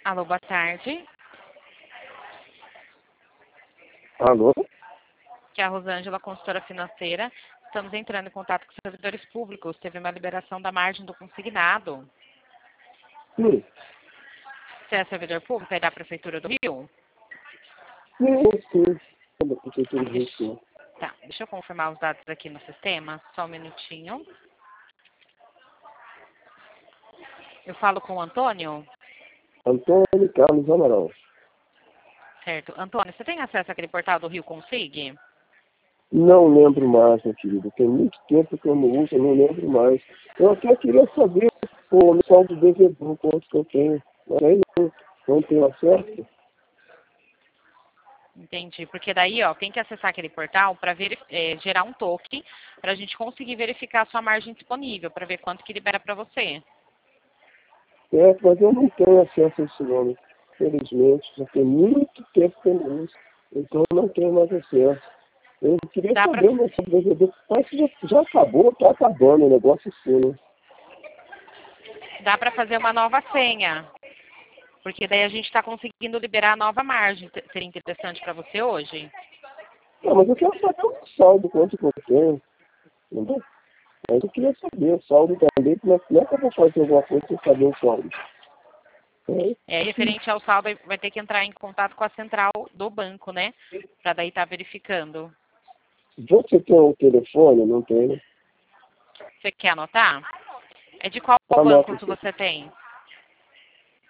Alô, boa tarde. Alô? Que é a Rosângela, consultora financeira. Estamos entrando em contato com os servidores públicos. Teve uma liberação da margem do consignado. Sim. Você é servidor público aí da Prefeitura do Rio? Sim. Da Prefeitura do Rio, sim. Tá, deixa eu confirmar os dados aqui no sistema. Só um minutinho. Eu falo com o Antônio? Antônio Carlos Amaral. Certo. Antônio, você tem acesso àquele portal do Rio Consig? Não lembro mais, meu querido. Tem muito tempo que eu não uso, eu não lembro mais. Eu até queria saber o saldo do devedor, quanto que eu tenho. Mas aí não tenho acesso. Entendi. Porque daí, ó, tem que acessar aquele portal para gerar um token para a gente conseguir verificar a sua margem disponível, para ver quanto que libera para você. Mas eu não tenho acesso a esse nome. Felizmente, já tem muito tempo que eu não uso. Então eu não tenho mais acesso. Eu queria Dá pra... saber o meu saldo do devedor. Parece que já acabou, tá acabando o negócio assim, né? Dá para fazer uma nova senha, porque daí a gente está conseguindo liberar a nova margem. Seria interessante para você hoje? Não, mas eu quero saber o saldo, quanto que eu tenho. Entendeu? Mas eu queria saber o saldo também. Como é que eu vou fazer alguma coisa sem saber o saldo? Referente ao saldo, vai ter que entrar em contato com a central do banco, né? Para daí estar verificando. Você tem um telefone? Não tem? Você quer anotar? É de qual Anota banco que aqui. você tem?